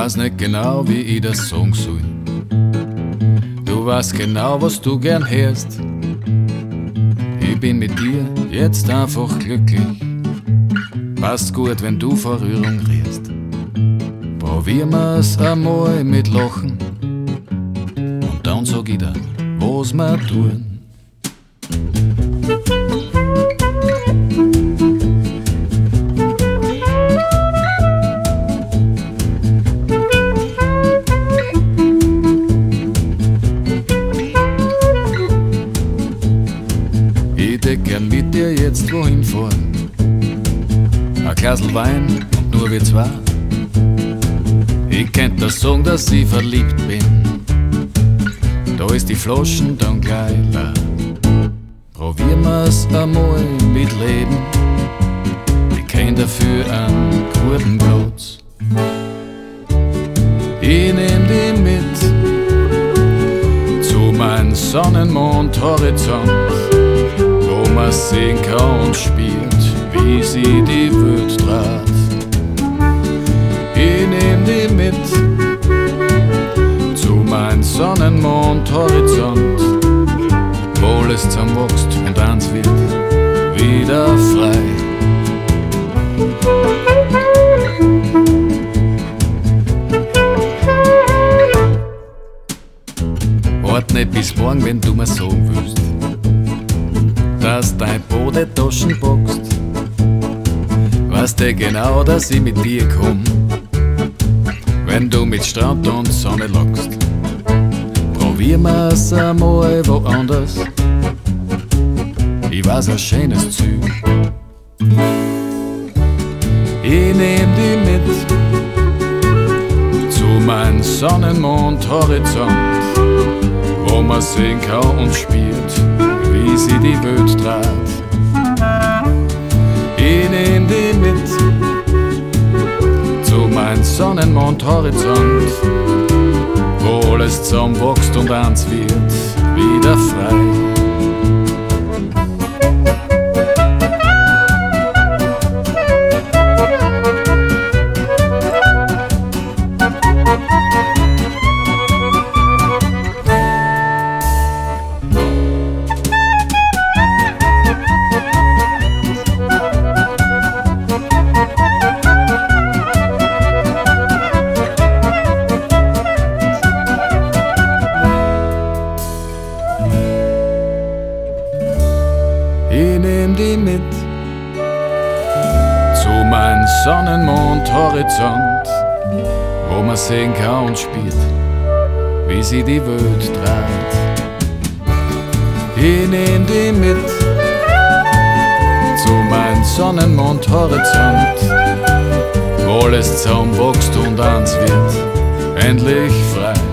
weiß nicht genau, wie ich das sagen soll. Du weißt genau, was du gern hörst. Ich bin mit dir jetzt einfach glücklich. Passt gut, wenn du vor Rührung rührst. Probieren wir's einmal mit Lachen. Und dann sag ich dir, was wir tun. Ich würd gern mit dir jetzt wohin fahren. Ein Glasl Wein und nur wir zwei. Ich könnt das sagen, dass ich verliebt bin. Da ist die Flaschen dann gleich leer. Probieren wir's einmal mit Leben. Ich kenn dafür einen guten Platz. Ich nehm dich mit zu meinem Sonnenmond-Horizont, wo man sehen kann und spielt, wie sie die Welt dreht. Ich nehm dich mit zu meinem Sonnenmond-Horizont, wo alles zusammenwächst und eins wird wieder frei. Wart nicht bis morgen, wenn du mir sagen willst, dass dein Bodentaschen boxt. Weißt du genau, dass ich mit dir komm, wenn du mit Strand und Sonne lockst. Probieren wir's einmal woanders. Ich weiß ein schönes Zug. Ich nehm dich mit zu meinem Sonnenmond-Horizont, wo man sehen kann und spielt, wie sie die Welt dreht. Ich nehm dich mit zu meinem Sonnenmond-Horizont, wo alles zusammenwächst und eins wird wieder frei. Ich nehm dich mit zu meinem Sonnenmond-Horizont, wo man sehen kann und spielt, wie sie die Welt dreht. Ich nehm dich mit zu meinem Sonnenmond-Horizont, wo alles zusammenwächst und eins wird endlich frei.